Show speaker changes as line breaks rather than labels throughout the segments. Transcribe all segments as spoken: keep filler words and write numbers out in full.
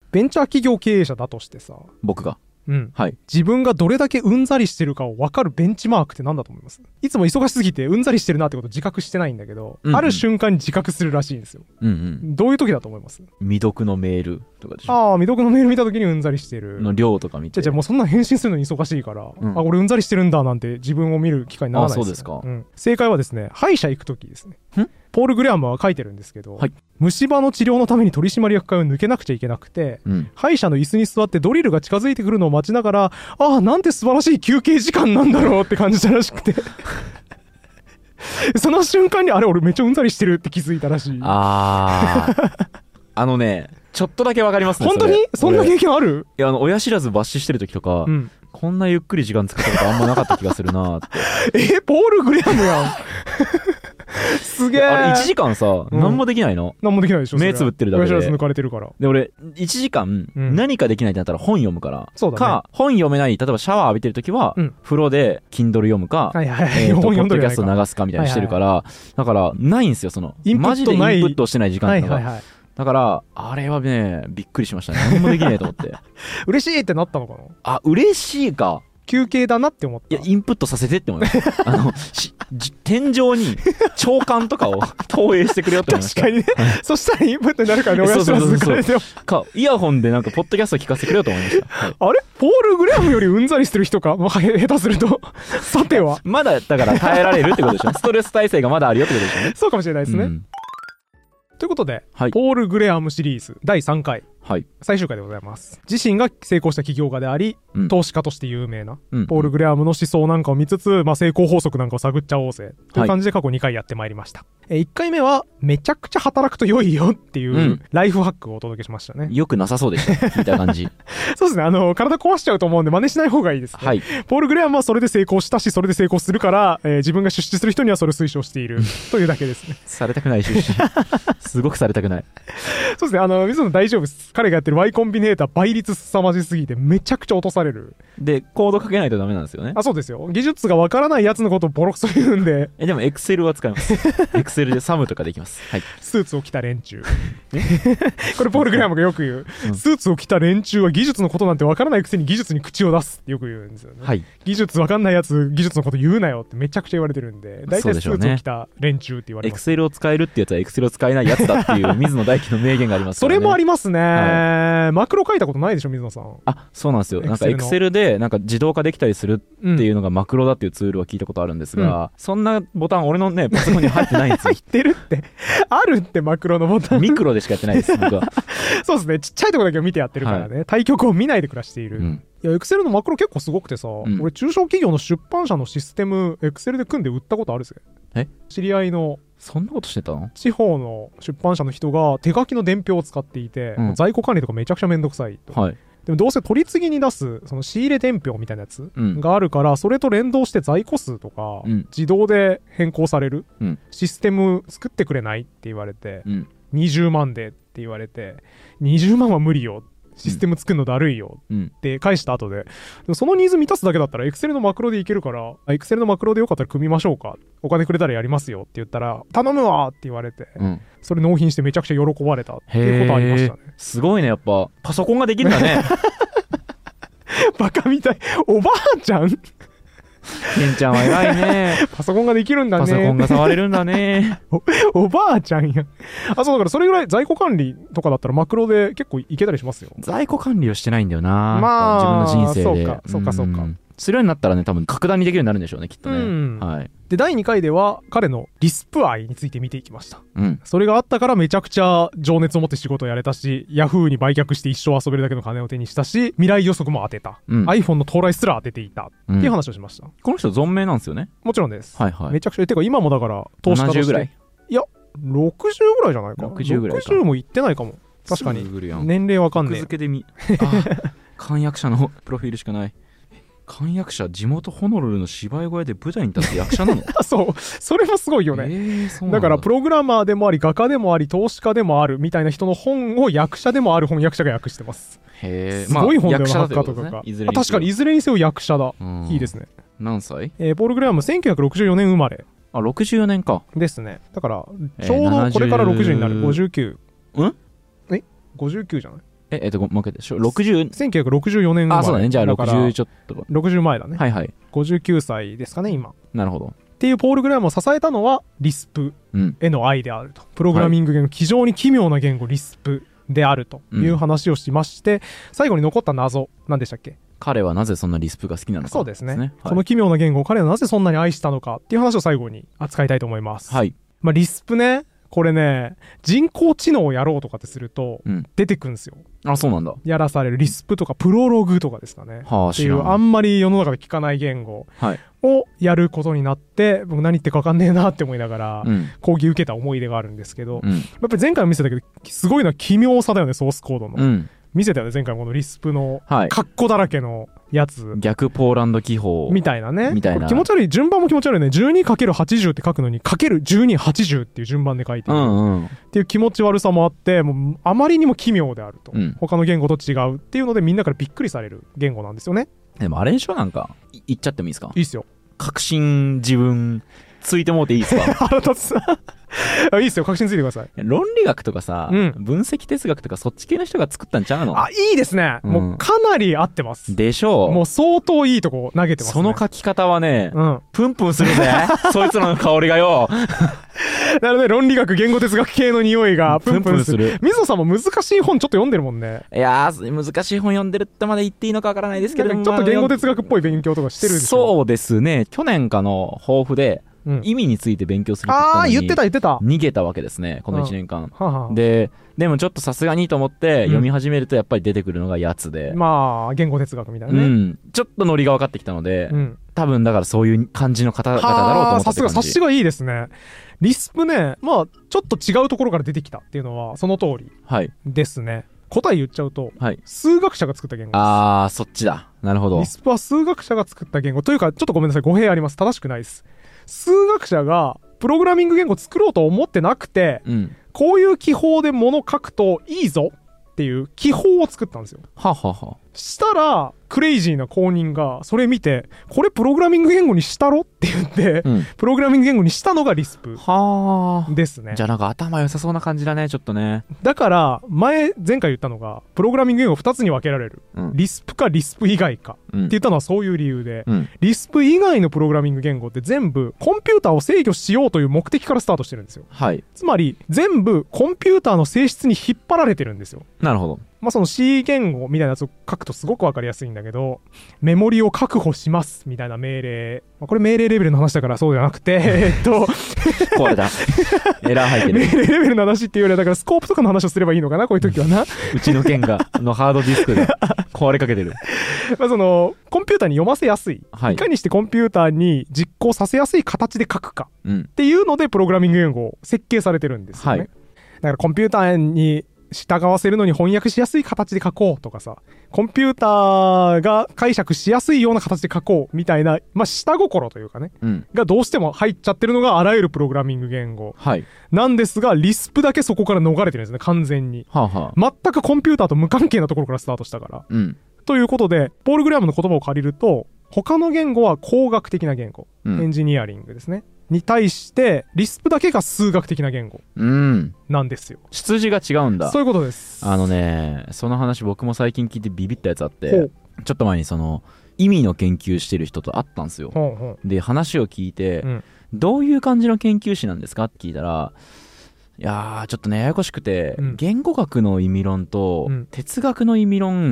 ベンチャー企業経営者だとしてさ、
僕が
うん、
はい、
自分がどれだけうんざりしてるかを分かるベンチマークって何だと思います？いつも忙しすぎてうんざりしてるなってこと自覚してないんだけど、うんうん、ある瞬間に自覚するらしいんですよ、うんうん、どういう時だと思います？
未読のメールとかでしょ。
ああ、未読のメール見た時にうんざりしてる
の量とか見て、
じゃあじゃあもうそんな返信するのに忙しいから、うん、あ、俺うんざりしてるんだなんて自分を見る機会にならないですよ。あ、そうですか、うん、正解はですね、歯医者行く時ですね。ポール・グレアムは書いてるんですけど、はい、虫歯の治療のために取締役会を抜けなくちゃいけなくて、うん、歯医者の椅子に座ってドリルが近づいてくるのを待ちながら、ああ、なんて素晴らしい休憩時間なんだろうって感じたらしくてその瞬間にあれ俺めっちゃうんざりしてるって気づいたらしい。
あーあのね、ちょっとだけわかりますね。
本当にそんな経験ある？
いや、あの親知らず抜歯してる時とか、うん、こんなゆっくり時間使ったことあんまなかった気がするなって
え、ポール・グレアムやんすげえ。
あれいちじかんさ、うん、何もできないの？
何もできないでしょ。
目つぶってるだけで。
親知らず抜かれてるから。
で俺いちじかん何かできないってなったら本読むから、うん、か本読めない、例えばシャワー浴びてる時は、うん、風呂で Kindle 読むか、はいはいはい、えー、とポッドキャスト流すかみたいにしてるから、はいはいはい、だからないんですよ、そのマジでインプットしてない時間とか、はいはいはい、だからあれはねびっくりしましたね。何もできないと思って
嬉しいってなったのかな。
あ、嬉しいか、
休憩だなって思った。
いや、インプットさせてって思いましたあの天井に長官とかを投影してくれよって思いました。
確かにね、はい、そしたらインプットになるからね、親知らず抜かれてよ
か、イヤホンでなんかポッドキャスト聞かせてくれよと思いました、はい、
あれポール・グレアムよりうんざりしてる人か、まあ、下手するとさては
まだだから耐えられるってことでしょストレス耐性がまだあるよってことでしょうね。
そうかもしれないですね、うん、ということで、はい、ポール・グレアムシリーズだいさんかい、はい、最終回でございます。自身が成功した起業家であり、うん、投資家として有名な、うん、ポール・グレアムの思想なんかを見つつ、まあ、成功法則なんかを探っちゃおうぜという感じで過去にかいやってまいりました、はい、えいっかいめはめちゃくちゃ働くと良いよっていう、うん、ライフハックをお届けしましたね。
よくなさそうでした聞いた感じ
そうですね、あの体壊しちゃうと思うんで真似しない方がいいですね、はい、ポール・グレアムはそれで成功したし、それで成功するから、えー、自分が出資する人にはそれを推奨しているというだけですね
されたくない出資すごくされたくない
そうですね、あの水野大丈夫です。彼がやってる Y コンビネーター倍率凄まじすぎてめちゃくちゃ落とされる。
でコードかけないとダメなんですよね。
あ、そうですよ。技術がわからないやつのことをボロクソ言うんで。
えでも Excel は使います。Excel でサムとかできます、はい、
スーツを着た連中これポール・グレアムがよく言う、うん、スーツを着た連中は技術のことなんてわからないくせに技術に口を出すってよく言うんですよね、はい、技術わかんないやつ技術のこと言うなよってめちゃくちゃ言われてるんで、大体スーツを着た連中って言われます。
Excel を使えるってやつは Excel を使えないやつだっていう水野大輝の名言がありますからね。
それもありますね、はい、マクロ書いたことないでしょ水野さん。
あ、そうなんですよ。なんか Excel でなんか自動化できたりするっていうのがマクロだっていうツールは聞いたことあるんですが、うん、そんなボタン俺のねパソコンに入ってないんですよ。
入ってるってあるってマクロのボタン
ミクロでしかやってないです僕は
そうですね、ちっちゃいところだけを見てやってるからね、はい、対局を見ないで暮らしている、うん、いや Excel のマクロ結構すごくてさ、うん、俺中小企業の出版社のシステム Excel で組んで売ったことあるぜ。え、知り合いの
そんなことしてたの？
地方の出版社の人が手書きの伝票を使っていて、うん、在庫管理とかめちゃくちゃめんどくさいと、はい、でもどうせ取り次ぎに出すその仕入れ伝票みたいなやつがあるから、うん、それと連動して在庫数とか、うん、自動で変更される、うん、システム作ってくれないって言われて、うん、にじゅうまんでって言われて、にじゅうまんは無理よ、システム作るのだるいよって返した後で、でもそのニーズ満たすだけだったら Excel のマクロでいけるから Excel のマクロでよかったら組みましょうか、お金くれたらやりますよって言ったら頼むわって言われて、うん、それ納品してめちゃくちゃ喜ばれたっていうことありましたね。
すごいね、やっぱパソコンができるんだね
バカみたい、おばあちゃん
ケンちゃんは偉いね
パソコンができるんだね、
パソコンが触れるんだね
お, おばあちゃんや。あ、そうだからそれぐらい在庫管理とかだったらマクロで結構いけたりしますよ。
在庫管理をしてないんだよな、まあ、自分の人生で。
そうかそうかそうか、
するようになったらね、多分格段にできるようになるんでしょうね、きっとね、うん、はい。
でだいにかいでは彼のリスプ愛について見ていきました、うん、それがあったからめちゃくちゃ情熱を持って仕事をやれたし、ヤフーに売却して一生遊べるだけの金を手にしたし、未来予測も当てた、うん、iPhone の到来すら当てていた、うん、っていう話をしました。
この人存命なんですよね。
もちろんです、
はいはい、
めちゃくちゃてか今もだから投資家として
ななじゅうぐらい、
いやろくじゅうぐらいじゃないか。
ろくじゅうぐらいか、
ろくじゅうもいってないかも。確かに年齢わかんねえ。
格付けで見あ漢役者のプロフィールしかない。漢役者、地元ホノルルの芝居小屋で舞台に立つ役者なの
そうそれもすごいよね、えー、そうなんだ。だからプログラマーでもあり画家でもあり投資家でもあるみたいな人の本を役者でもある翻訳者が訳してます。
へえ、
すごい本だよな、ハッカーとかが、ね、あ、確かにいずれにせよ役者だ。いいですね。
何歳？
えー、ポール・グレアムせんきゅうひゃくろくじゅうよねん生まれ。
あ、ろくじゅうよねんか
ですね。だからちょうどこれからろくじゅうになる、ごじゅうきゅう。
うん？
えごじゅうきゅうじゃない？
ええっともう一回でしょろくじゅう
せんきゅうひゃくろくじゅうよねん生まれ。
あそうだね、じゃあろくじゅうちょっと
ろくじゅう前だね。
はいはい。
ごじゅうきゅうさいですかね今。
なるほど。
っていうポール・グラハムを支えたのはリスプへの愛であると、うん、プログラミング言語、はい、非常に奇妙な言語リスプであるという話をしまして、うん、最後に残った謎何でしたっけ。
彼はなぜそんなリスプが好きなのか、
そうですね、はい、この奇妙な言語を彼はなぜそんなに愛したのかっていう話を最後に扱いたいと思います。
はい。
まあ、リスプね、これね、人工知能をやろうとかってすると出てくるんですよ、
うん、あ、そうなんだ。
やらされるリスプとかプロログとかですかね、はあ、っていうあんまり世の中で聞かない言語をやることになって、はい、僕何言ってるか分かんねえなって思いながら講義受けた思い出があるんですけど、うん、やっぱり前回も見せたけどすごいのは奇妙さだよね、ソースコードの、うん、見せたよね前回もこのリスプのカッコだらけのやつ、はい、
逆ポーランド記法
みたいなね、
みたいな
気持ち悪い、順番も気持ち悪いね。 じゅうにかけるはちじゅう って書くのに かけるじゅうにはちじゅう っていう順番で書いてる、うんうん、っていう気持ち悪さもあって、もうあまりにも奇妙であると、うん、他の言語と違うっていうのでみんなからびっくりされる言語なんですよね。
でもあれでしょ、なんか言っちゃってもいいですか。
いいっすよ。
確信自分ついてもうていいですか。
腹立ついいっすよ、確信ついてください。
論理学とかさ、うん、分析哲学とかそっち系の人が作ったんちゃうの。
あ、いいですね、うん、もうかなり合ってます
でしょう。
もう相当いいとこ投げてますね。
その書き方はね、うん、プンプンするぜそいつらの香りがよ
なので論理学言語哲学系の匂いがプンプンする。プンプンする。水野さんも難しい本ちょっと読んでるもんね。
いやー、難しい本読んでるってまで言っていいのかわからないですけど、
ちょっと言語哲学っぽい勉強とかしてるでしょ。
そうですね、去年かの抱負でうん、意味について勉強するって言ったのに、
あー、言ってた言ってた。
逃げたわけですね、このいちねんかん、うん、
はは
ででもちょっとさすがにと思って読み始めるとやっぱり出てくるのがやつで、
うん、まあ言語哲学みたいなね、
うん、ちょっとノリが分かってきたので、うん、多分だからそういう感じの方々だろうと思って。
さすが察しがいいですね。リスプね、まあちょっと違うところから出てきたっていうのはその通りですね、はい。答え言っちゃうと、はい、数学者が作った言語です。
あー、そっちだ。なるほど。
リスプは数学者が作った言語というか、ちょっとごめんなさい、語弊あります。正しくないです。数学者がプログラミング言語を作ろうと思ってなくて、うん、こういう記法で物書くといいぞっていう記法を作ったんですよ。
ははは。
したらクレイジーな公認がそれ見て、これプログラミング言語にしたろって言って、うん、プログラミング言語にしたのがリスプですね。
じゃあなんか頭良さそうな感じだね、ちょっとね。
だから前前回言ったのがプログラミング言語ふたつに分けられる、うん、リスプかリスプ以外かって言ったのはそういう理由で、うん、リスプ以外のプログラミング言語って全部コンピューターを制御しようという目的からスタートしてるんですよ、はい、つまり全部コンピューターの性質に引っ張られてるんですよ。
なるほど。
まあ、その C 言語みたいなやつを書くとすごく分かりやすいんだけど、メモリを確保しますみたいな命令、まあ、これ命令レベルの話だからそうじゃなくてえっと
これだエラー入ってる。
命令レベルの話っていうよりはだからスコープとかの話をすればいいのかな、こういう時はな
うちの件がのハードディスクが壊れかけてる
まあそのコンピューターに読ませやすい、はい、いかにしてコンピューターに実行させやすい形で書くかっていうのでプログラミング言語を設計されてるんですよね、はい、だからコンピューターに従わせるのに翻訳しやすい形で書こうとかさ、コンピューターが解釈しやすいような形で書こうみたいな、まあ、下心というかね、うん、がどうしても入っちゃってるのがあらゆるプログラミング言語、はい、なんですがリスプだけそこから逃れてるんですね、完全に、はあはあ、全くコンピューターと無関係なところからスタートしたから、うん、ということでポール・グラハムの言葉を借りると、他の言語は工学的な言語、うん、エンジニアリングですねに対してリスプだけが数学的な言語なんですよ、うん、
出自が違うんだ。
そういうことです。
あのね、その話僕も最近聞いてビビったやつあって、ちょっと前にその意味の研究してる人と会ったんですよ。ほうほう。で話を聞いて、うん、どういう感じの研究士なんですかって聞いたら、いやーちょっとねややこしくて、うん、言語学の意味論と、うん、哲学の意味論、うん、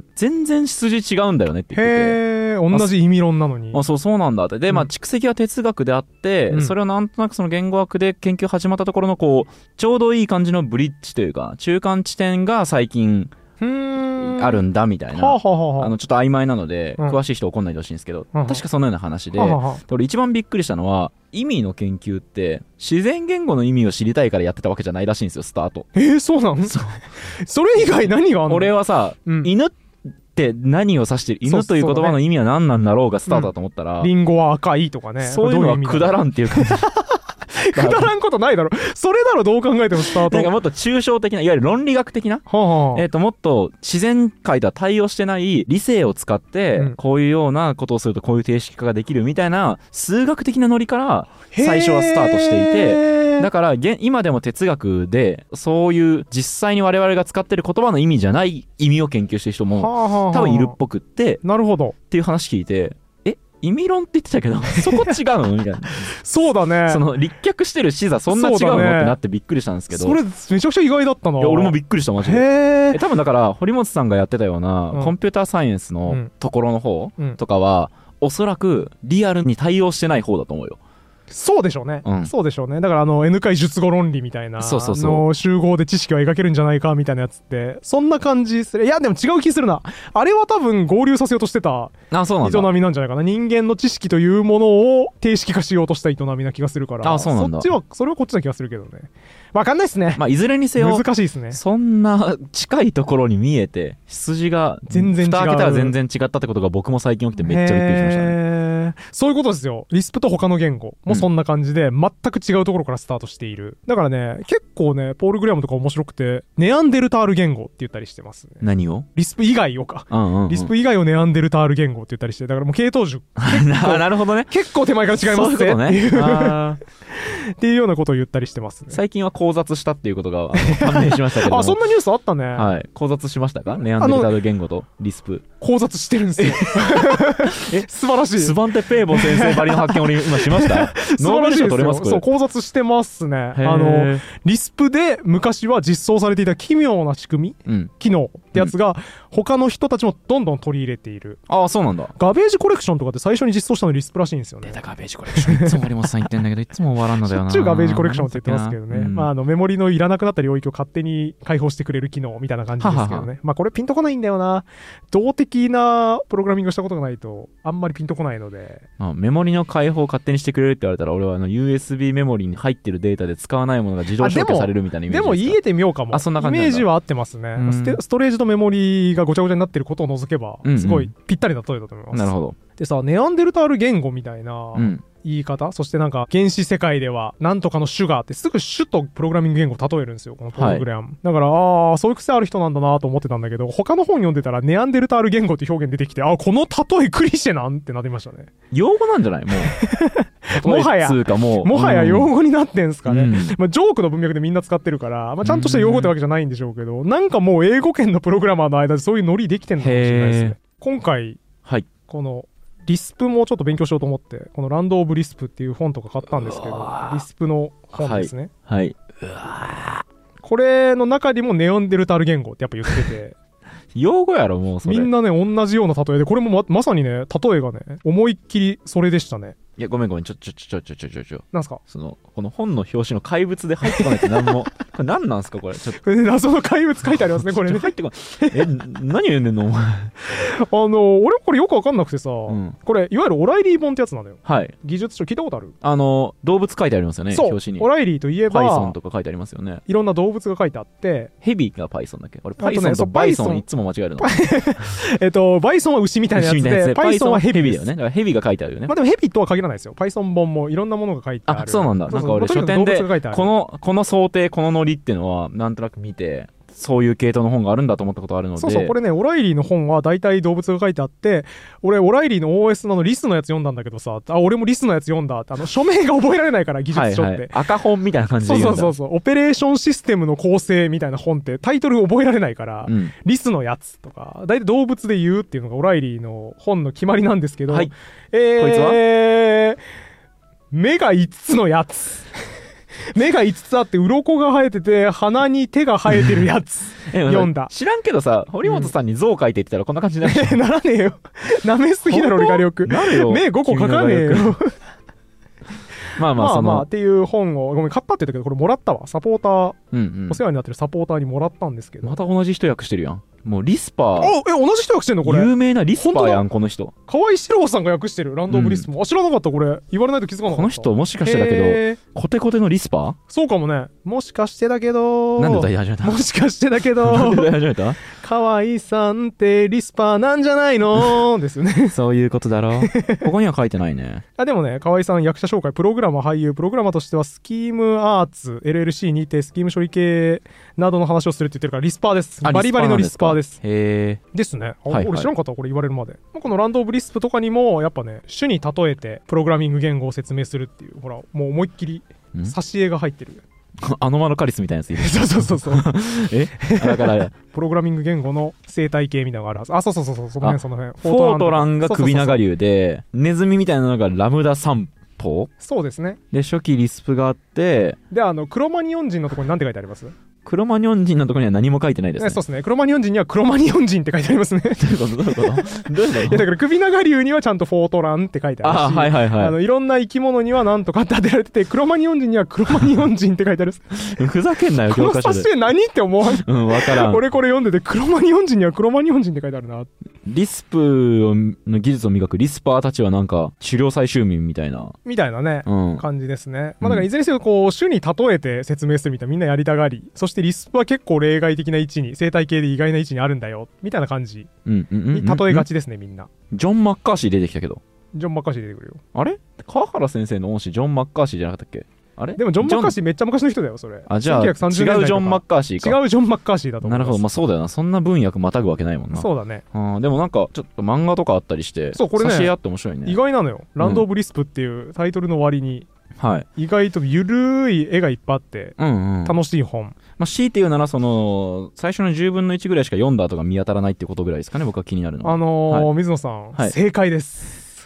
全然出自違うんだよねって言ってて、
へー、同じ意味論なのに、
あ、そうそうなんだって。で、まあ蓄積は哲学であって、うん、それをなんとなくその言語学で研究始まったところのこうちょうどいい感じのブリッジというか中間地点が最近あるんだみたいな、はあはあ、あのちょっと曖昧なので、うん、詳しい人怒んないでほしいんですけど、はあ、確かそのような話で、はあはあ、俺一番びっくりしたのは意味の研究って自然言語の意味を知りたいからやってたわけじゃないらしいんですよ、スタート。
えー、そうなの？そ, それ以外何があんの？
俺はさ、うん、犬って何を指してる、犬という言葉の意味は何なんだろうがスタートだと思ったら、
リンゴは赤いとかね、
そういうのはくだらんっていう感じスタート。
くだらんことないだろ。それだろ、どう考えてもスタート。
なんかもっと抽象的な、いわゆる論理学的な、はあはあ、えっ、ー、と、もっと自然界とは対応してない理性を使って、うん、こういうようなことをするとこういう定式化ができるみたいな、数学的なノリから最初はスタートしていて、だから今でも哲学で、そういう実際に我々が使ってる言葉の意味じゃない意味を研究してる人も、はあはあ、多分いるっぽくって、
なるほど。
っていう話聞いて、意味論って言ってたけどそこ違うのみたいな。
そうだね。
その立脚してる視座そんな違うの、ね、ってなってびっくりしたんですけど、
それめちゃくちゃ意外だったな。
いや俺もびっくりしたマジで。へえ。多分だから堀本さんがやってたような、うん、コンピューターサイエンスのところの方とかは、うん、おそらくリアルに対応してない方だと思うよ。
そうでしょうね、うん、そうでしょうね。だからあの N 回術後論理みたいな
そうそうそう
の集合で知識を描けるんじゃないかみたいなやつってそんな感じする。いやでも違う気するな。あれは多分合流させようとしてた営みなんじゃないかな。人間の知識というものを定式化しようとした営みな気がするから、
あそうなんだ。
そっちはそれはこっちな気がするけどね。わかんないっすね。
まあいずれにせよ
難しいですね。
そんな近いところに見えて筋が
全然違う。
蓋開けたら全然違ったってことが僕も最近起きてめっちゃびっくりしましたね。
そういうことですよ。リスプと他の言語もそんな感じで、うん、全く違うところからスタートしている。だからね結構ねポール・グレアムとか面白くてネアンデルタール言語って言ったりしてますね。
何を？
リスプ以外をか、うんうんうん、リスプ以外をネアンデルタール言語って言ったりして、だからもう系統樹
なるほどね。
結構手前から違いますね。そういうことね。あっていうようなことを言ったりしてますね。
最近は交雑したっていうことが判明しましたけど
あそんなニュースあったね。
はい。交雑しましたか？ネアンデルタール言語とリスプ
交雑してるんですよえ素晴らしい。
スバンテ・ペーボ先生ばりの発見を今しましたノーベル賞取れますこれ。
そう交雑してますね。あのリスプで昔は実装されていた奇妙な仕組み、うん、機能ってやつが、うん、他の人たちもどんどん取り入れている。
ああそうなんだ。
ガベージコレクションとかって最初に実装したのリスプらしいんですよね。
出たガベージコレクションいつも森本さん言ってんだけどいつも終わらんのだよな。
しょっちゅうガベージコレクションって言ってますけどね、うん、まあ、あのメモリのいらなくなった領域を勝手に開放してくれる機能みたいな感じですけどね。はははまあこれピンとこないんだよな。動的なプログラミングをしたことがないとあんまりピンとこないので、
あメモリの開放を勝手にしてくれるって言われたら俺はあの ユーエスビー メモリに入ってるデータで使わないものが自動消去されるみたいなイメージですか。
でも言えてみようかも。
あそんな感じ
イメージは合ってますね。ステ、ストレージとメモリがごちゃごちゃになってることを除けばすごいぴったりな例えだと思います、うんうん、
なるほど。
でさネアンデルタール言語みたいな、うん言い方、そしてなんか原始世界ではなんとかの種があってすぐ種とプログラミング言語を例えるんですよこのポール・グレアム、はい、だからああそういう癖ある人なんだなと思ってたんだけど他の本読んでたらネアンデルタール言語って表現出てきてあこの例えクリシェなんってなってましたね。
用語なんじゃないもう
もはや
もう
もはや用語になってんすかね、うんまあ、ジョークの文脈でみんな使ってるから、まあ、ちゃんとした用語ってわけじゃないんでしょうけど、うん、なんかもう英語圏のプログラマーの間でそういうノリできてんのかもしれないですね。今回、はい、このリスプもちょっと勉強しようと思ってこのランド・オブ・リスプっていう本とか買ったんですけどリスプの本ですね。
はい、
はい、うわこれの中にもネアンデルタール言語ってやっぱ言ってて
用語やろもうそれ
みんなね同じような例えでこれも ま, まさにね例えがね思いっきりそれでしたね。
いやごめんごめんちょちょちょちょちょちょちょ
なんすか
そのこの本の表紙の怪物で入ってこないって何もこれ何なんすかこれちょっと
謎の怪物書いてありますねこれね
入ってこないえ何言うんねんのお前あ
の俺これよく分かんなくてさ、うん、これいわゆるオライリー本ってやつなのよ。はい技術書聞いたことある？
あの動物書いてありますよね
そう
表紙に。
オライリーといえば
Python とか書いてありますよね。
いろんな動物が書いてあって
ヘビが Python だっけ俺 Python と Bison いつも間違えるの
えっと Bison は牛みたいなやつで Python はヘビ
だよね。だからヘビが書いてあるよね。
まあでもヘビとは限らないですよ。 Python 本もいろんなものが書いてある。
あそうなんだ。なんか俺書店でこのこの想定このノリっていうのはなんとなく見てそういう系統の本があるんだと思ったことあるので。
そうそうこれねオライリーの本は大体動物が書いてあって俺オライリーの オーエス のリスのやつ読んだんだけどさあ俺もリスのやつ読んだってあの署名が覚えられないから技術書って、はいはい、
赤本みたいな感じで読んだ。
そうそうそうそうオペレーションシステムの構成みたいな本ってタイトル覚えられないから、うん、リスのやつとか大体動物で言うっていうのがオライリーの本の決まりなんですけど、はい、えー、こいつは目がいつつのやつ目がいつつあって鱗が生えてて鼻に手が生えてるやつ読んだ。
知らんけどさ堀本さんに像書いてって言ったらこんな感じになる、
うん、ならねえよなめすぎだろ俺画力目ごこ書かねえよまあまあそのまあまあっていう本をごめん買ったって言ったけどこれもらったわサポーター、うんうん、お世話になってるサポーターにもらったんですけど
また同じ人訳してるやんもうリスパー。
あ、え、同じ人訳してんのこれ。
有名なリスパーやん、この人。
河合史郎さんが訳してるランドオブリスプ、うん、あ、知らなかったこれ。言われないと気づかなかった。
この人もしかしてだけどコテコテのリスパー。
そうかもね。もしかしてだけど。
なんで歌い始めた。
もしかしてだけど。
なんで歌い始めた。
河合さんってリスパーなんじゃないのですよね。
そういうことだろう。ここには書いてないね。
あ、でもね、河合さん役者紹介、プログラマー、俳優、プログラマーとしてはスキームアーツ エルエルシー にてスキーム処理系などの話をするって言ってるからリスパーです。バリバリのリスパーです。
へー。
ですね。あ、はいはい、俺知らんかったこれ言われるまで。このランドオブリスプとかにもやっぱね、種に例えてプログラミング言語を説明するっていう、ほらもう思いっきり挿絵が入ってる。
アノマロカリスみたいなやついる。
そうそうそうそう。
えだから
プログラミング言語の生態系みたいなのがあるはず。あ、そうそうそうそう、その辺その辺。
フォートランが首長竜で、ネズミみたいなのがラムダ散歩。
そうですね。
で初期リスプがあって、
であのクロマニオン人のところに何て書いてあります？
クロマニオン人のところには何も書いてないですね。
そうですね。クロマニオン人にはクロマニオン人って書いてありますね。どういうことどういうことどういうこといやだから首長竜にはちゃんとフォートランって書いてあるし、
あ、はいはいはい、
あのいろんな生き物には何とかって当てられてて、クロマニオン人にはクロマニオン人って書いてある。
ふざけんなよ教科書で。
この挿絵何って思わん。
うん、わからん。
俺これ読んでてクロマニオン人にはクロマニオン人って書いてあるな。
リスプの技術を磨くリスパーたちはなんか狩猟採集民みたいな
みたいなね、うん、感じですね。まあだからいずれにせよこう種に例えて説明するみたいなみんなやりたがり、そしてリスプは結構例外的な位置に、生態系で意外な位置にあるんだよみたいな感じに例えがちですね、みんな。
ジョン・マッカーシー出てきたけど。
ジョン・マッカーシー出てくるよ。
あれ川原先生の恩師ジョン・マッカーシーじゃなかったっけ。あれ
でもジョン・マッカーシーめっちゃ昔の人だよそれ。
あ、じゃあ違うジョン・マッカーシーか。
違うジョン・マッカーシーだと思う。
なるほど、まあそうだよな。そんな分野またぐわけないもんな。
そうだね。
あ、でもなんかちょっと漫画とかあったりして、
そうこれね、
挿絵あって面白いね。
意外なのよ。ランド・オブ・リスプっていうタイトルの割に、はい、意外とゆるい絵がいっぱいあって、うんうん、楽しい本。
まあ、強いて言うならその最初のじゅうぶんのいちぐらいしか読んだ後が見当たらないってことぐらいですかね、僕は気になるのは。
あのーはい、水野さん、はい、正解です。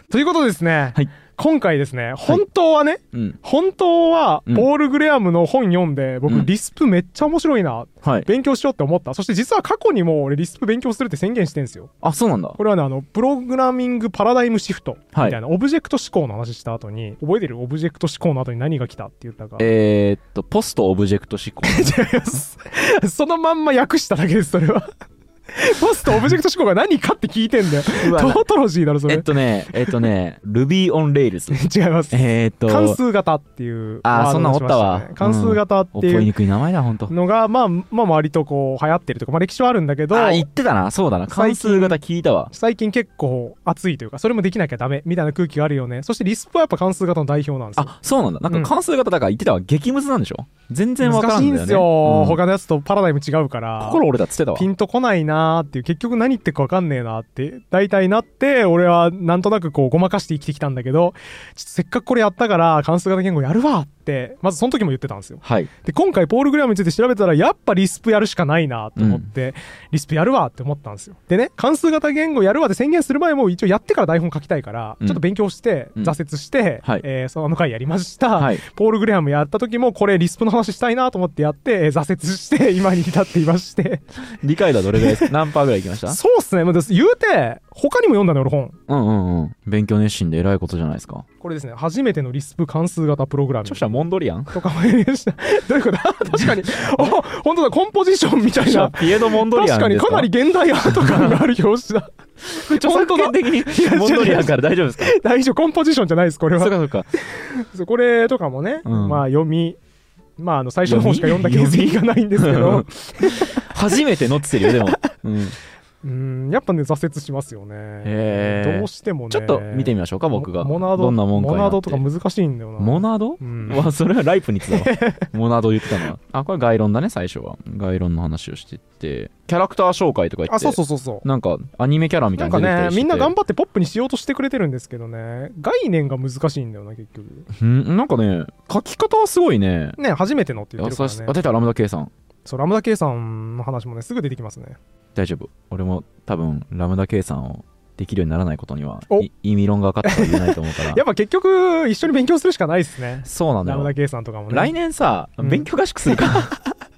ということですね、はい、今回ですね、本当はね、はいうん、本当はポール・グレアムの本読んで、僕、うん、リスプめっちゃ面白いな、はい、勉強しようって思った。そして実は過去にも俺リスプ勉強するって宣言してるんですよ。
あ、そうなんだ。
これはね、あのプログラミングパラダイムシフトみたいな、はい、オブジェクト思考の話した後に、覚えてる？オブジェクト思考の後に何が来たって言ったか。
えー、っとポストオブジェクト思考。
違います。そのまんま訳しただけです、それは。ポストオブジェクト思考が何かって聞いてんだよ。トートロジーだろそれ。
えっとねえっとね Ruby on Rails
違います。えー、っと関数型っていう
ワードをしましたね。あー、そんなおったわ。
関数型っていう
覚えにくい名前だ本当の
がまあまあ割とこう流行ってるとか、まあ歴史はあるんだけど、
あ、言ってたな。そうだな、関数型聞いたわ。
最近結構熱いというか、それもできなきゃダメみたいな空気があるよね。そしてリスプはやっぱ関数型の代表なんですよ。
あ、そうなんだ。なんか関数型だから言ってたわ、激ムズなんでしょ。全然わからんだよね。
難しいんですよ、うん、他のやつとパラダイム違うから。
心折れたっつってたわ。
ピンとこないなーっていう、結局何言ってるか分かんねえなって大体なって、俺はなんとなくこうごまかして生きてきたんだけど、ちょっとせっかくこれやったから関数型言語やるわってまずその時も言ってたんですよ。はい、で今回ポール・グレアムについて調べたらやっぱリスプやるしかないなと思って、うん、リスプやるわって思ったんですよ。でね、関数型言語やるわって宣言する前も一応やってから台本書きたいから、うん、ちょっと勉強して挫折して、うん、えー、その回やりました、はい、ポール・グレアムやった時もこれリスプの話したいなと思ってやって、えー、挫折して今に至っていまして
理解度はどれぐらいですか？何パーぐらいいきました？
そうっすね、まあ、言うて他にも読んだね俺本。
うんうんうん、勉強熱心で偉いことじゃないですか。
これですね、初めてのリスプ関数型プログラム。
著者モンドリアン
とかもやりました。どういうこと確かにあ、本当だ、コンポジションみたいな。
ピエド・モンドリアンですか？
確かにかなり現代アート感がある表紙だ。
著作権的にモンドリアンから大丈夫ですか？
大丈夫、コンポジションじゃないですこれは。
そうかそうか。
そう、これとかもね、うん、まあ読み、まああの最初の方しか読んだ形跡がないんですけど
初めてのってるよでも、うん、
うん、やっぱね挫折しますよね。どうしてもね。
ちょっと見てみましょうか僕が。
モナード、
どんなもんかになって。
モナードとか難しいんだよな。
モナード、うん、わそれはライプニッツだわ。モナード言ってたのは。あ、これ概論だね。最初は概論の話をしてってキャラクター紹介とか言って、
あ、そうそうそうそう、
なんかアニメキャラみたいなの出てきたりして、
なんかね、みんな頑張ってポップにしようとしてくれてるんですけどね、概念が難しいんだよな結局。
ん、なんかね書き方はすごいね。
ね、初めてのって言ってるからね。
あ、出た、ラムダ計算。
そう、ラムダ計算の話もねすぐ出てきますね。
大丈夫、俺も多分ラムダ計算をできるようにならないことには意味論が分かったとは言えないと思うから
やっぱ結局一緒に勉強するしかないですね。
そうなんだよ。
ラムダ計算とかもね。
来年さ、うん、勉強合宿するか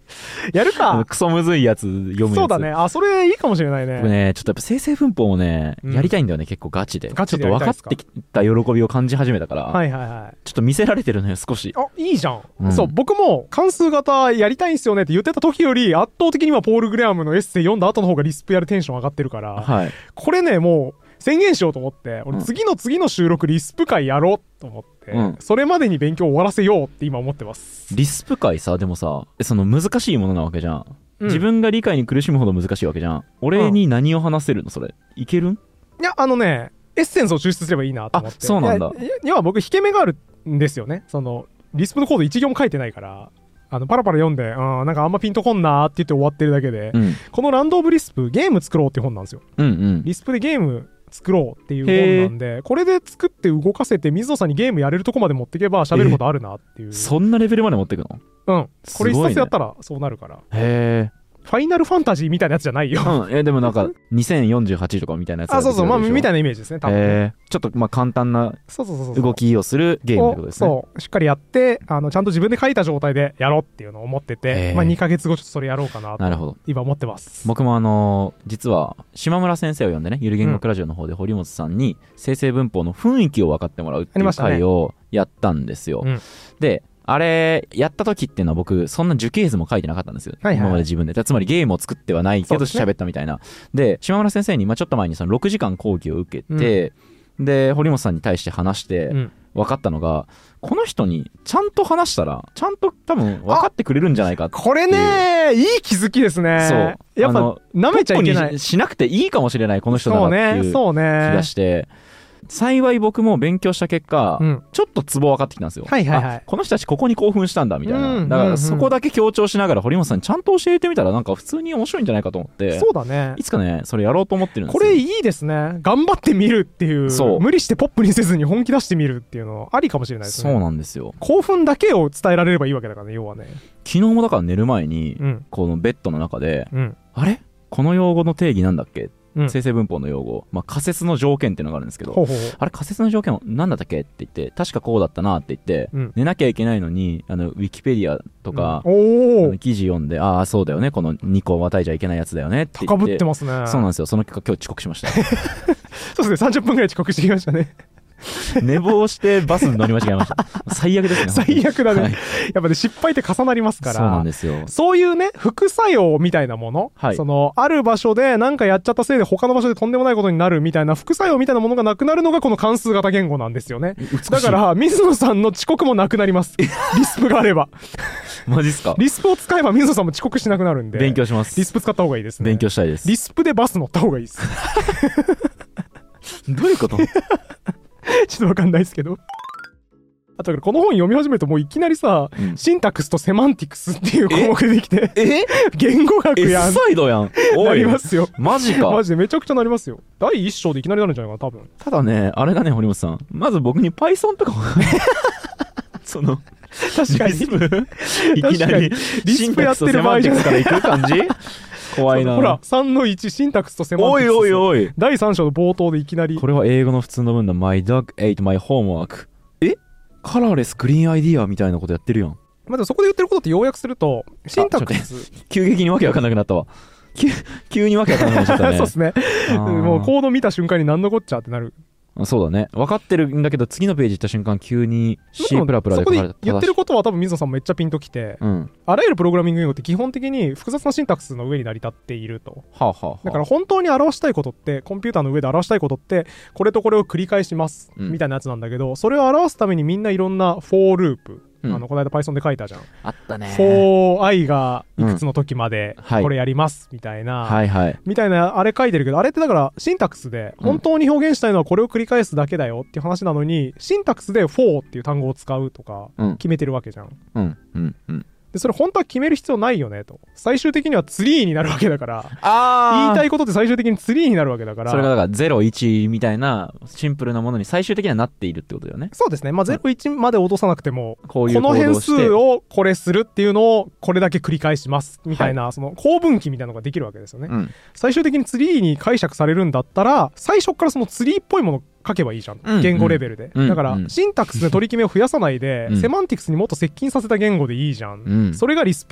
やるか。
クソむずいやつ読むやつ。
そうだね。あ、それいいかもしれないね。
僕ね、ちょっとやっぱ生成文法をね、うん、やりたいんだよね、結構ガチで。ガチでちょっと分かってきた喜びを感じ始めたから、はいはいはい。ちょっと見せられてるのよ、少し。
あ、いいじゃん。うん、そう、僕も関数型やりたいんすよねって言ってた時より、圧倒的にはポール・グレアムのエッセイ読んだ後の方がリスプやるテンション上がってるから、はい、これね、もう、宣言しようと思って、俺次の次の収録リスプ会やろうと思って、うん、それまでに勉強終わらせようって今思ってます。
リスプ会さ、でもさ、その難しいものなわけじゃん。うん、自分が理解に苦しむほど難しいわけじゃん。俺に何を話せるのそれ。いけるん？
いや、あのね、エッセンスを抽出すればいいなと思って。
あ、そうなんだ。
いや、僕、引け目があるんですよね。その、リスプのコード一行も書いてないから。あのパラパラ読んで、うん、なんかあんまピンとこんなーって言って終わってるだけで、うん、このランドオブリスプゲーム作ろうっていう本なんですよ、うんうん、リスプでゲーム作ろうっていう本なんで、これで作って動かせて水野さんにゲームやれるとこまで持っていけば喋ることあるなっていう。
そんなレベルまで持っていくの？
うん、これ一冊やったらそうなるから。
へー。
ファイナルファンタジーみたいなやつじゃないよ。
うん、えでもなんかにせんよんじゅうはちとかみたいなやつ。
あ、そうそう、まあみたいなイメージですね。多分ね。
えー、ちょっとまあ簡単な動きをするゲームってことですね。
そう、しっかりやって、あのちゃんと自分で書いた状態でやろうっていうのを思ってて、えー、まあにかげつごちょっとそれやろうかなと。
なるほど。
今思ってます。
僕もあのー、実は島村先生を呼んでね、ゆる言語学ラジオの方で堀本さんに生成文法の雰囲気を分かってもらうっていう回をやったんですよ。うん、で。あれやった時っていうのは僕そんな樹形図も書いてなかったんですよ、はいはい、今まで自分で。つまりゲームを作ってはないけど喋ったみたいな。で、ね、島村先生に、まあ、ちょっと前にそのろくじかん講義を受けて、うん、で堀本さんに対して話して分かったのが、うん、この人にちゃんと話したらちゃんと多分分かってくれるんじゃないかっていう。
これねいい気づきですね。そうやっぱ舐めちゃいけない、
しなくていいかもしれないこの人だなっていう気がして、幸い僕も勉強した結果、うん、ちょっとツボ分かってきたんですよ、はいはいはい、あこの人たちここに興奮したんだみたいな、うん、だからそこだけ強調しながら堀本さんにちゃんと教えてみたらなんか普通に面白いんじゃないかと思って。
そうだね、
いつかねそれやろうと思ってるんですよ。
これいいですね。頑張ってみるっていう、そう無理してポップにせずに本気出してみるっていうのありかもしれないですね。
そうなんですよ。
興奮だけを伝えられればいいわけだからね、要はね。
昨日もだから寝る前に、うん、このベッドの中で、うん、あれこの用語の定義なんだっけ、うん、生成文法の用語、まあ、仮説の条件っていうのがあるんですけど、ほうほうほう、あれ仮説の条件何だったっけって言って、確かこうだったなって言って、うん、寝なきゃいけないのにあのウィキペディアとか、うん、あの記事読んで、ああそうだよねこのにこまたいじゃいけないやつだよねって言って、
高ぶってますね。
そうなんですよ。その結果今日遅刻しました
そうですね、さんじゅっぷんぐらい遅刻してきましたね
寝坊してバスに乗り間違えました最悪ですね。
最悪だね、はい、やっぱね失敗って重なりますから。
そうなんですよ。
そういうね副作用みたいなもの、はい、そのある場所で何かやっちゃったせいで他の場所でとんでもないことになるみたいな副作用みたいなものがなくなるのがこの関数型言語なんですよね。だから水野さんの遅刻もなくなりますリスプがあれば
マジっすか。
リスプを使えば水野さんも遅刻しなくなるんで
勉強します。
リスプ使った方がいいですね。
勉強したいです。
リスプでバス乗った方がいいです
どういうこと
ちょっとわかんないですけど。あとこの本読み始めるともういきなりさ、うん、シンタックスとセマンティクスっていう項目できてえ言語学やん
S サイドやんおい
なりますよ。
マジか。
マジでめちゃくちゃなりますよ。だいいっ章でいきなりなるんじゃないかな多分。
ただねあれだね堀本さん、まず僕に Python とかその
確かに
いきなりシンタックスとセマンティクスからいく感じ怖いな。
ほらさんのいちシンタックスとセマンティクス。
おいおいおい
だいさん章の冒頭でいきなり。
これは英語の普通の文だ。 My dog ate my homework。 えカラーレスクリーンアイディアみたいなことやってるやん。
まあ、でもそこで言ってることって要約するとシンタックス
急激にわけわかんなくなったわ急, 急にわけわかんなくなっちゃったね
そうですねもうコード見た瞬間に何のこっちゃってなる。
そうだね分かってるんだけど次のページ行った瞬間急に C プラプラで書かれた。そこで
言ってることは多分水野さんめっちゃピンときて、うん、あらゆるプログラミング言語って基本的に複雑なシンタックスの上に成り立っていると、はあはあはあ、だから本当に表したいことってコンピューターの上で表したいことってこれとこれを繰り返します、うん、みたいなやつなんだけど、それを表すためにみんないろんなフォーループ、うん、あのこの間 Python で書いたじゃん。
あったね。
フォーアイ がいくつの時までこれやりますみたいな、
はいはいはい、
みたいなあれ書いてるけど、あれってだからシンタックスで本当に表現したいのはこれを繰り返すだけだよっていう話なのに、シンタックスで フォー っていう単語を使うとか決めてるわけじゃん。うんうんうんでそれ本当は決める必要ないよねと。最終的にはツリーになるわけだから、あ言いたいことって最終的にツリーになるわけだから、
それがだからゼロいちみたいなシンプルなものに最終的にはなっているってことだよね。
そうですね。まあゼロいちまで落とさなくても、こういうこの変数をこれするっていうのをこれだけ繰り返しますみたいな、はい、その構文器みたいなのができるわけですよね、うん、最終的にツリーに解釈されるんだったら最初からそのツリーっぽいもの書けばいいじゃん、うん、言語レベルで、うん、だから、うん、シンタックスで取り決めを増やさないで、うん、セマンティクスにもっと接近させた言語でいいじゃん、うん、それがリスプだっ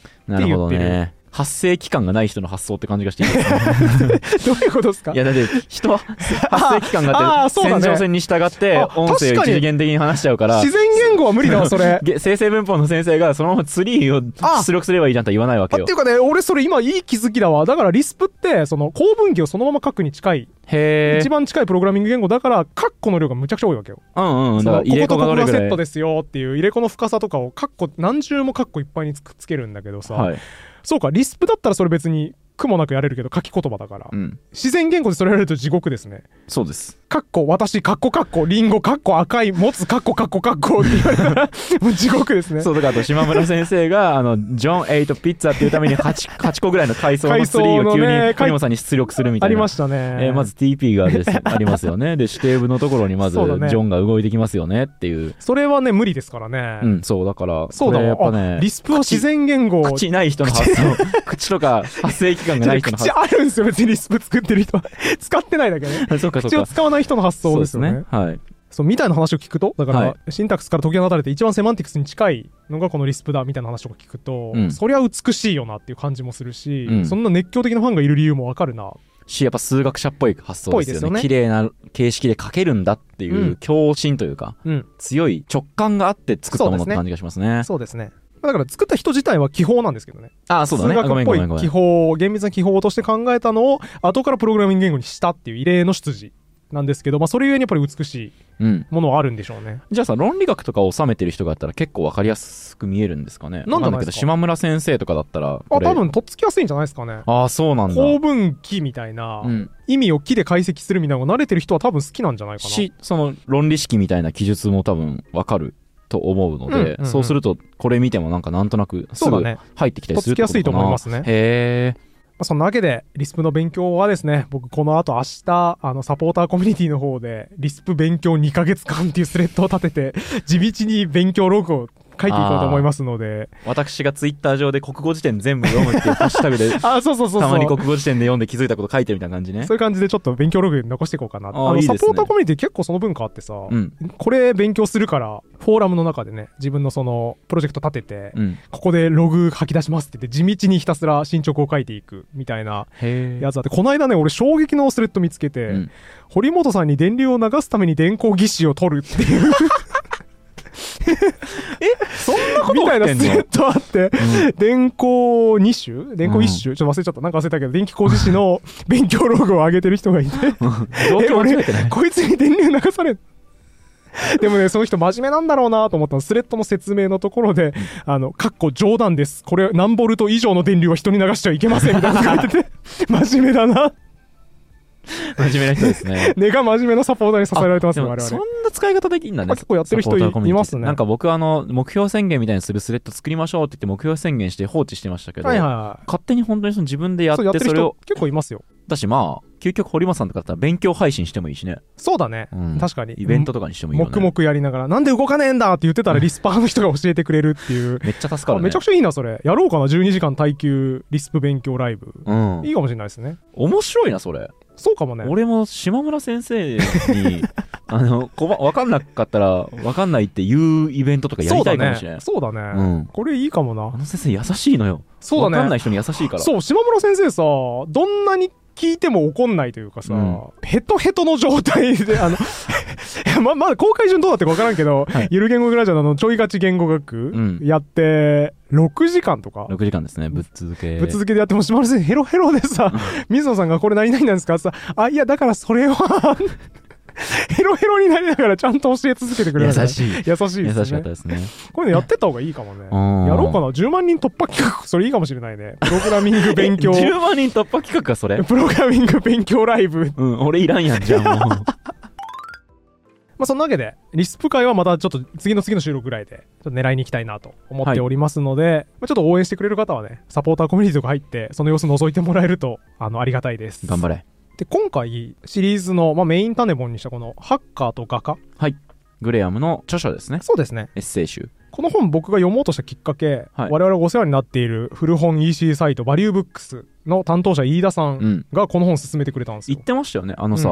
なるほどね。発生期間がない人の発想って感じがしていいですね。
どういうことですか？
いやだって人は発生期間があって線上線に従って音声を一次元的に話しちゃうから、
自然言語は無理だわそれ。
生成文法の先生がそのままツリーを出力すればいいじゃんとは言わないわけよ。
っていうかね、俺それ今いい気づきだわ。だからリスプってその構文儀をそのまま書くに近い、
へー、
一番近いプログラミング言語だからカッコの量がむちゃくちゃ多いわけよ。
うんうん。
だから入れ子がどれぐらい、こことここがセット
で
ですよっていう入れ子の深さとかをカッコ何重もカッコいっぱいにくっつけるんだけどさ、はい、そうか、リスプだったらそれ別に苦もなくやれるけど書き言葉だから、うん、自然言語でそれやれると地獄ですね。
そうです。
カッコ私カッコカッコリンゴカッコ赤い持つカッコカッコカッコって言われたらもう地獄ですね。
そうだからあと島村先生があのジョンエイトピッツァっていうために 8, 8個ぐらいの階層のツリーを急に堀本さんに出力するみたいな
ありましたね。
えー、まず ティーピー がですありますよね。で指定部のところにまずジョンが動いてきますよねっていう。
それはね無理ですからね。
うん、そうだから
そうだやっぱね、リスプは自然言語、
口ない人の発想口とか発生期間がない人の発想
口あるんですよ別にリスプ作ってる人は使ってないだけね。
そうかそうか。
口を使わない人の発想ですよね。
ね、はい。
そうみたいな話を聞くと、だから、はい、シンタックスから解き放たれて一番セマンティクスに近いのがこのリスプだみたいな話とか聞くと、うん、そりゃ美しいよなっていう感じもするし、うん、そんな熱狂的なファンがいる理由もわかるな
し、やっぱ数学者っぽい発想ですよね。綺麗な形式で書けるんだっていう強心というか、うん、強い直感があって作ったものって感じがしますね。
そうですね。だから作った人自体は記法なんですけどね。
ああ、そうだね。
数学っぽい記法、厳密な記法として考えたのを後からプログラミング言語にしたっていう異例の出自なんですけど、まあそれゆえにやっぱり美しいものはあるんでしょうね。
うん、じゃあさ、論理学とかを収めてる人があったら結構わかりやすく見えるんですかね。
なんだけど
島村先生とかだったら、
あ、多分とっつきやすいんじゃないですかね。
ああ、そうなんだ。
構文記みたいな、うん、意味を記で解析するみたいなのが慣れてる人は多分好きなんじゃないかな。
し、その論理式みたいな記述も多分わかると思うので、うんうんうん、そうするとこれ見てもなんかなんとなくすぐ入ってきたりするってことかな。とっつきやすいと思いますね。
へー。まあ、そんなわけでリスプの勉強はですね、僕この後明日あのサポーターコミュニティの方でリスプ勉強にかげつかんっていうスレッドを立てて地道に勉強ログを書いていこうと思いますので、
私がツイッター上で国語辞典全部読むっていうハッシュタグで
あ、そうそうそうそう、
たまに国語辞典で読んで気づいたこと書いてるみたいな感じね。
そういう感じでちょっと勉強ログ残していこうかな。ああのいいですね、サポーターコミュニティ結構その文化あってさ、うん、これ勉強するからフォーラムの中でね自分のそのプロジェクト立てて、うん、ここでログ吐き出しますって言って地道にひたすら進捗を書いていくみたいなやつあって、この間ね俺衝撃のスレッド見つけて、うん、堀本さんに電流を流すために電光義手を取るっていう
えそんなこと
みたいなスレッドあって、うん、電光に種電光一種、うん、ちょっと忘れちゃった、なんか忘れたけど電気工事士の勉強ログを上げてる人がいてえ俺こいつに電流流されでもねその人真面目なんだろうなと思ったの。スレッドの説明のところで、うん、あのかっこ冗談です、これ何ボルト以上の電流は人に流しちゃいけませんみたいなのが書いてて真面目だな
真面目な人ですね。
根が真面目なサポーターに支えられてますね、我々。
そんな使い方できんだね。
結構やってる人 い, いますね。
なんか僕あの目標宣言みたいにするスレッド作りましょうって言って目標宣言して放置してましたけど、はいはいはい、勝手に本当にその自分でやってそれを、
そうやってる人結構いますよ。
だしまあ究極堀本さんとかだったら勉強配信してもいいしね。
そうだね、うん、確かに
イベントとかにしてもいいよね。
黙々やりながらなんで動かねえんだって言ってたらリスパーの人が教えてくれるっていう
めっちゃ助かるね。
めちゃくちゃいいなそれ。やろうかな、じゅうにじかん耐久リスプ勉強ライブ、うん、いいかもしれないですね。
面白いなそれ。
そうかもね。
俺も島村先生にあのこば分かんなかったら分かんないっていうイベントとかやりたいかもしれない。
そうだね、そうだね、うん、これいいかもな。
あの先生優しいのよ。そうだね、分かんない人に優しいから。
そう、島村先生さどんなに聞いても怒んないというかさ、うん、ヘトヘトの状態であのま, まだ公開順どうだってか分からんけど、はい、ゆる言語グラジャーのちょいガチ言語学やって、うん、ろくじかんとか
ろくじかんですね。ぶっ続け
ぶっ続けでやっても島村先生ヘロヘロでさ、うん、水野さんがこれ何々なんですかってさ、あいやだからそれはヘロヘロになりながらちゃんと教え続けてくれる。
優しい
優しいですね。
優しかったですね。
こういうのやってた方がいいかもね。やろうかな。じゅうまんにん突破企画、それいいかもしれないね。プログラミング勉強
じゅうまんにん突破企画かそれ。
プログラミング勉強ライブ。
うん、俺いらんやんじゃあもうま
あそんなわけでリスプ会はまたちょっと次の次の収録ぐらいでちょっと狙いに行きたいなと思っておりますので、はい、まあ、ちょっと応援してくれる方はねサポーターコミュニティとか入ってその様子覗いてもらえるとあのありがたいです。
頑張れ。
で今回シリーズの、まあ、メイン種本にしたこのハッカーと画家、
はい、グレアムの著書ですね。
そうですね、
エッセイ集。
この本僕が読もうとしたきっかけ、はい、我々がお世話になっている古本 イーシー サイトバリューブックスの担当者飯田さんがこの本勧めてくれたんですよ。
言ってましたよね。あのさ、うん、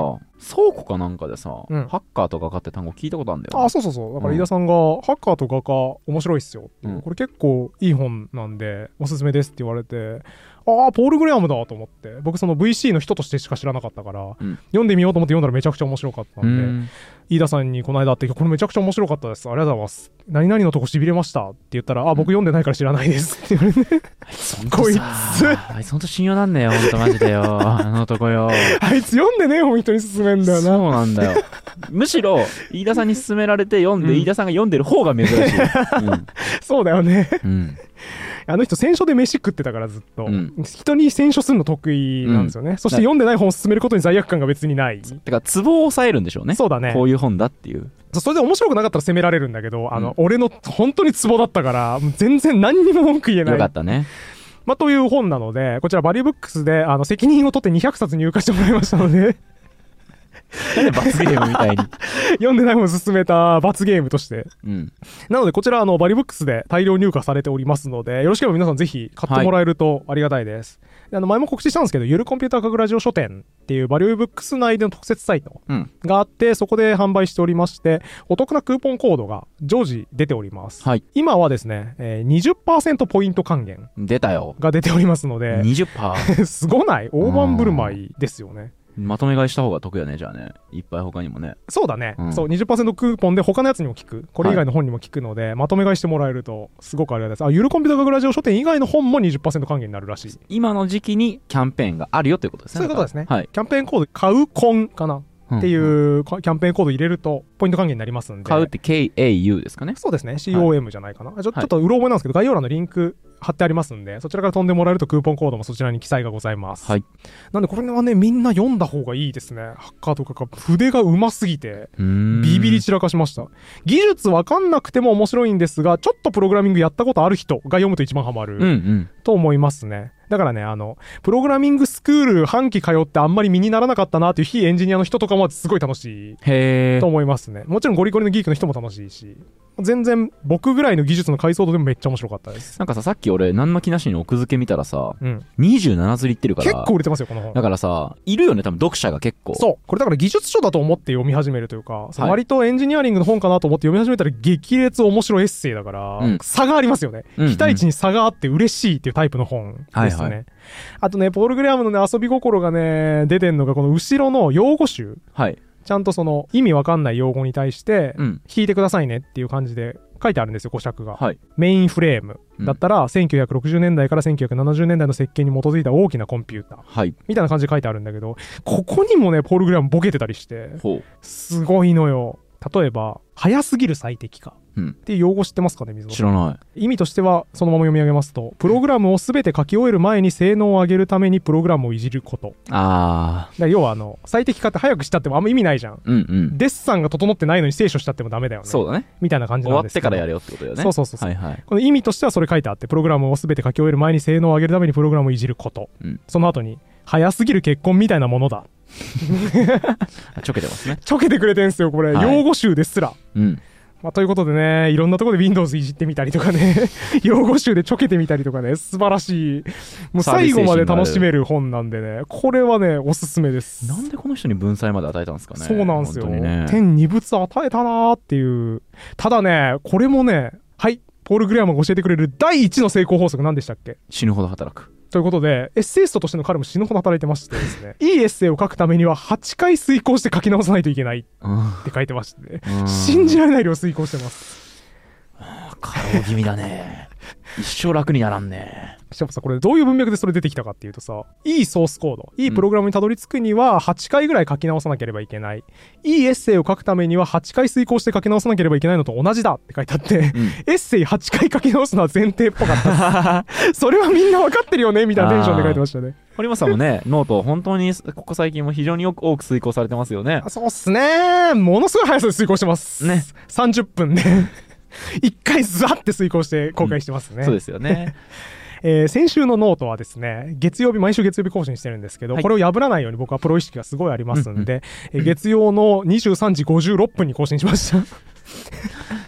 倉庫かなんかでさ、うん、ハッカーと画家って単語聞いたことあるんだよ、
ね、あ、そうそうそう。だから飯田さんが、うん、ハッカーと画家面白いっすよ、うん、これ結構いい本なんでおすすめですって言われて、ああポール・グレアムだと思って、僕その ブイシー の人としてしか知らなかったから、うん、読んでみようと思って読んだらめちゃくちゃ面白かったんで、ん飯田さんにこの間会ってこれめちゃくちゃ面白かったです、ありがとうございます、何々のとこしびれましたって言ったら、あ僕読んでないから知らないですって言われてこいつ
あいつほんと信用なんねよ、ほんとマジでよあの男よ
あいつ読んでねえ本人に勧めんだよな。
そうなんだよむしろ飯田さんに勧められて読んで、うん、飯田さんが読んでる方が珍しい、うん、
そうだよね、
うん
あの人選書で飯食ってたからずっと、うん、人に選書するの得意なんですよね、うん、そして読んでない本を勧めることに罪悪感が別にない。
てかツボを抑えるんでしょうね。
そうだね、
こういう本だっていう。
それで面白くなかったら責められるんだけど、あの、うん、俺の本当にツボだったから全然何にも文句言えない。
よかったね。
まあ、という本なので、こちらバリューブックスであの責任を取ってにひゃくさつ入荷してもらいましたので
なんで罰ゲームみたいに
読んでない本を勧めた罰ゲームとして、
うん、
なのでこちらあのバリューブックスで大量入荷されておりますので、よろしければ皆さんぜひ買ってもらえるとありがたいです、はい、であの前も告知したんですけど、ゆるコンピューター科学ラジオ書店っていうバリューブックス内での特設サイトがあって、うん、そこで販売しておりまして、お得なクーポンコードが常時出ております、はい、今はですね、えー、にじゅっパーセント ポイント還元
出たよ
が出ておりますので
にじゅっパーセント
すごない大盤振る舞いですよね。
まとめ買いした方が得やね。じゃあね、いっぱい他にもね。
そうだね、うん、そう にじゅっパーセント クーポンで他のやつにも効く、これ以外の本にも効くので、はい、まとめ買いしてもらえるとすごくありがたいです。あ、ゆるコンピューター科学ラジオ書店以外の本も にじゅっパーセント 還元になるらしい。
今の時期にキャンペーンがあるよということですね。
そういうことですね、
はい、
キャンペーンコード買うコンかなっていうキャンペーンコード入れるとポイント還元になりますんで。
買うって ケーエーユー ですかね。
そうですね、 シーオーエム じゃないかな、はい、ちょ, ちょっとうろ覚えなんですけど、概要欄のリンク貼ってありますんで、そちらから飛んでもらえるとクーポンコードもそちらに記載がございます、はい、なんでこれはねみんな読んだ方がいいですね。ハッカーとかが筆がうますぎてビビり散らかしました。技術わかんなくても面白いんですが、ちょっとプログラミングやったことある人が読むと一番ハマる、うんうん、と思いますね。だからね、あのプログラミングスクール半期通ってあんまり身にならなかったなっていう非エンジニアの人とかもすごい楽しいと思いますね。もちろんゴリゴリのギークの人も楽しいし、全然僕ぐらいの技術の解像度でもめっちゃ面白かったです。
なんかさ、さっき俺何の気なしに奥付け見たらさ、うん、にじゅうなな釣りいってるから
結構売れてますよこの本。
だからさ、いるよね多分読者が結構。
そう、これだから技術書だと思って読み始めるというか、はい、割とエンジニアリングの本かなと思って読み始めたら激烈面白いエッセイだから、うん、差がありますよね、うんうん、期待値に差があって嬉しいっていうタイプの本ですね、はいはい、あとねポール・グレアムのね遊び心がね出てんのがこの後ろの用語集、はい、ちゃんとその意味わかんない用語に対して弾いてくださいねっていう感じで書いてあるんですよ、語尺が、はい、メインフレームだったら、うん、せんきゅうひゃくろくじゅうねんだいからせんきゅうひゃくななじゅうねんだいの設計に基づいた大きなコンピューター、はい、みたいな感じで書いてあるんだけど、ここにもねポール・グレアムボケてたりしてすごいのよ。例えば早すぎる最適化っていう用語知ってますかね、水野さん。
知らない。
意味としてはそのまま読み上げますと、プログラムを全て書き終える前に性能を上げるためにプログラムをいじること。
あ
あ。要はあの最適化って早くしたってもあんま意味ないじゃん、うんうん、デッサンが整ってないのに聖書したってもダメだよね。
そうだね、
みたいな感じなんですけど、
終わってからやれよってことだよね。
そうそうそうそう、
はいはい、
この意味としてはそれ書いてあって、プログラムを全て書き終える前に性能を上げるためにプログラムをいじること、うん、その後に早すぎる結婚みたいなものだ
ちょけてますね。
ちょけてくれてんすよこれ、はい、用語集ですら、うんまあ、ということでね、いろんなところで Windows いじってみたりとかね用語集でちょけてみたりとかね、素晴らしい、もう最後まで楽しめる本なんでね、これはねおすすめです。
なんでこの人に文才まで与えたんですかね。
そうなんですよ、
ね、
天二物与えたなーっていう。ただねこれもね、はいポール・グレアムが教えてくれるだいいちの成功法則何でしたっけ。
死ぬほど働く
ということで、エッセイストとしての彼も死ぬほど働いてましてですねいいエッセイを書くためにははちかい遂行して書き直さないといけないって書いてましてね、信じられない量遂行してます。
過労気味だね一生楽にならんね。
しかもさ、これどういう文脈でそれ出てきたかっていうとさ、いいソースコード、いいプログラムにたどり着くにははちかいぐらい書き直さなければいけない、いいエッセイを書くためにははちかい遂行して書き直さなければいけないのと同じだって書いてあって、うん、エッセイはちかい書き直すのは前提っぽかったそれはみんな分かってるよねみたいなテンションで書いてましたね。
堀本さんもねノート本当にここ最近も非常によく多く遂行されてますよね。
そうっすね、ものすごい速さで遂行してますね。さんじゅっぷんで一回ザッて遂行して公開してますね、うん、
そうですよね
えー、先週のノートはですね、月曜日毎週月曜日更新してるんですけど、はい、これを破らないように僕はプロ意識がすごいありますんで、うんうん、えー、月曜のにじゅうさんじごじゅうろっぷんに更新しました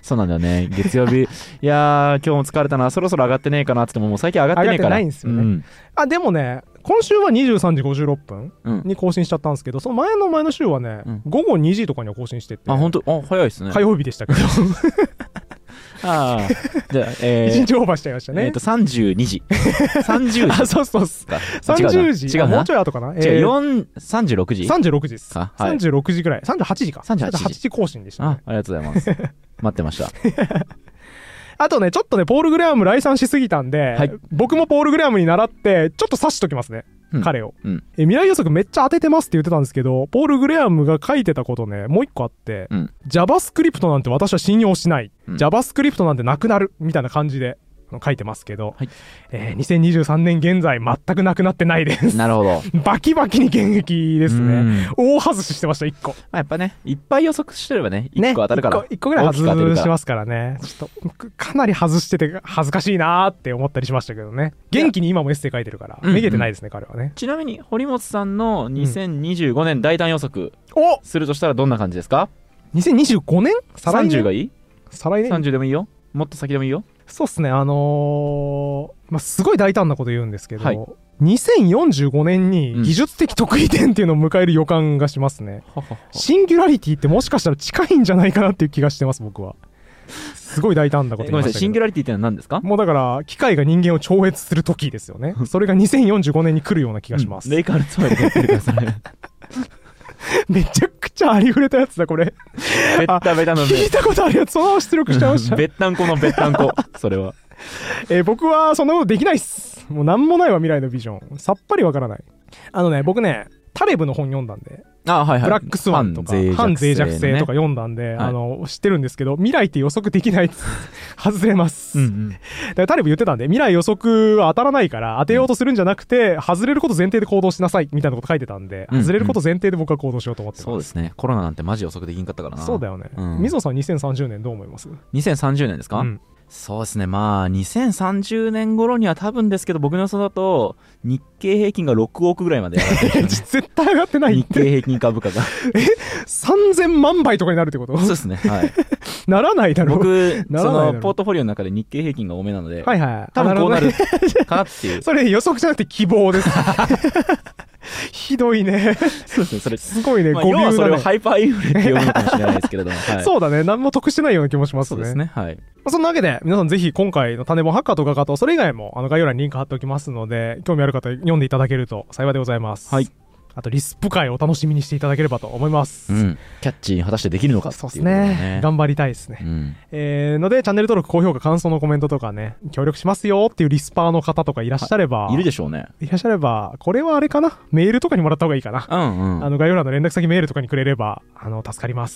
そうなんだよね。月曜日、いやー、今日も疲れたな、そろそろ上がってねえかなって言っても、もう最近上がってねえから。
上がってないんですよね。うん、あ、でもね、今週はにじゅうさんじごじゅうろっぷんに更新しちゃったんですけど、その前の前の週はね、うん、午後にじとかには更新してて。
あ、本当、あ、早いですね。
火曜日でしたけど。
ああ、じゃあ、えー、
いちにちオーバーしちゃいましたね。
えっと、さんじゅうにじ。さんじゅうじ。
あ、そうそうっす。さんじゅうじ。違うな。もうちょい後かな。
違う、えー、さんじゅうろくじ ?さんじゅうろくじ
です。はい、さんじゅうろくじぐらい。さんじゅうはちじか。さんじゅうはちじ更新でしたね。
あ、ありがとうございます。待ってました。
あとね、ちょっとね、ポール・グレアム来賛しすぎたんで、はい、僕もポール・グレアムに習って、ちょっと指しときますね。うん、彼を、うん、え。未来予測めっちゃ当ててますって言ってたんですけど、ポール・グレアムが書いてたことね、もう一個あって、うん、JavaScript なんて私は信用しない。うん、JavaScript なんてなくなる。みたいな感じで書いてますけど、はい、えー、にせんにじゅうさんねん現在全くなくなってないです。
なるほど。
バキバキに現役ですね。大外ししてました、いっこ。ま
あ、やっぱね、いっぱい予測してればね、いっこ当たるから。ね、
いっこぐらい外しますからね。ちょっと、かなり外してて恥ずかしいなーって思ったりしましたけどね。元気に今もエッセイ書いてるから、めげてないですね、彼はね。
ちなみに、堀本さんのにせんにじゅうごねん大胆予測をするとしたらどんな感じですか？
にせんにじゅうごねん？
再来年？さんじゅうがいい？
再来年？
さんじゅうでもいいよ。もっと先でもいいよ。
そうっすね、あのー、まあ、すごい大胆なこと言うんですけど、はい、にせんよんじゅうごねんに技術的得意点っていうのを迎える予感がしますね。うん、シンギュラリティってもしかしたら近いんじゃないかなっていう気がしてます、僕は。すごい大胆なこと言いましたけど。ごめんなさい、
シンギュラリティってのは何ですか？
もうだから、機械が人間を超越する時ですよね。それがにせんよんじゅうごねんに来るような気がします。
うん、レイカールツアーでやってるから、それ。
めちゃくちゃありふれたやつだ、これ。
ベッタベタのね。
聞いたことあるやつ、そのまま出力しちゃいました。
べったんこのべったんこ、それは。
えー、僕はそんなことできないっす。もうなんもないわ、未来のビジョン。さっぱりわからない。あのね、僕ね、タレブの本読んだんで、
あ、はいはい、
ブラックスワンとか反脆弱性とか読んだんで、はい、あの知ってるんですけど、未来って予測できない外れます。うんうん、だからタレブ言ってたんで、未来予測は当たらないから当てようとするんじゃなくて、うん、外れること前提で行動しなさいみたいなこと書いてたんで、うんうん、外れること前提で僕は行動しようと思ってます。
そうですね。コロナなんてマジ予測できんかったからな。
そうだよね。うん、水野さんにせんさんじゅうねんどう思います？
にせんさんじゅうねんですか？うん、そうですね。まあにせんさんじゅうねん頃には多分ですけど、僕の予想だと日経平均がろくおくぐらいまで上がってる、ね、
絶対上がってないって。
日経平均株価が
えさんぜんまんばいとかになるってこと？
そうですね。はい。
ならないだろう。
僕そのポートフォリオの中で日経平均が多めなので、
はいはい、
多分こうなるかなっていう。
それ予測じゃなくて希望です。ひどいね。
そうですね。それ
すごいね。
まあ、要はそれをハイパーインフレって呼ぶのかもしれないですけれども、はい、
そうだね。何も得してないような気もしますね。
そうですね。はい。
そんなわけで、皆さんぜひ今回の種本ハッカーとかかと、それ以外もあの概要欄にリンク貼っておきますので、興味ある方読んでいただけると幸いでございます。
はい。
あとリスプ会をお楽しみにしていただければと思います。
うん、キャッチに果たしてできるのかっていう、ね、
そうですね。頑張りたいですね。うん、えー、のでチャンネル登録、高評価、感想のコメントとかね、協力しますよっていうリスパーの方とかいらっしゃれば、
いるでしょうね。
いらっしゃれば、これはあれかな、メールとかにもらった方がいいかな。
うんうん。
あの概要欄の連絡先メールとかにくれればあの助かります。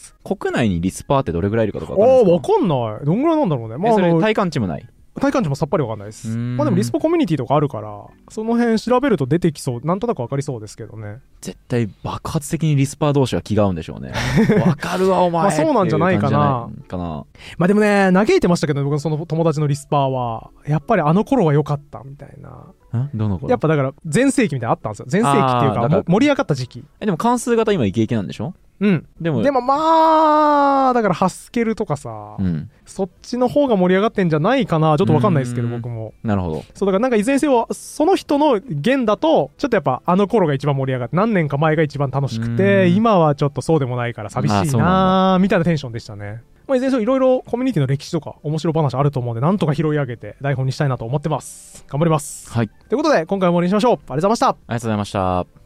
国内にリスパーってどれぐらいいるかとか分かんないですか？
ああ、分かんない。どんぐらいなんだろうね。
まあ、それ体感値もない。
体感値もさっぱりわかんないです。まあでもリスポコミュニティとかあるから、その辺調べると出てきそう、なんとなくわかりそうですけどね。
絶対爆発的にリスパー同士は気が合うんでしょうね。わかるわお前。
まあそうなんじゃないかな。
かな。
まあでもね、嘆いてましたけど、僕のその友達のリスパーは、やっぱりあの頃は良かったみたいな。
どの頃？
やっぱだから全盛期みたいなのあったんですよ。全盛期っていうか、か盛り上がった時期。
え、でも関数型今イケイケなんでしょ？
うん、でもでもまあだからハスケルとかさ、うん、そっちの方が盛り上がってんじゃないかな。ちょっと分かんないですけど僕も。
なるほど。
そうだからなんかいずれにせよその人の弦だとちょっとやっぱあの頃が一番盛り上がって何年か前が一番楽しくて今はちょっとそうでもないから寂しいなみたいなテンションでしたね。まあ、いずれにせよいろいろコミュニティの歴史とか面白話あると思うんでなんとか拾い上げて台本にしたいなと思ってます。頑張ります。
はい。
ということで今回も終わりにしましょう。ありがとうございました。あ
りがとうございました。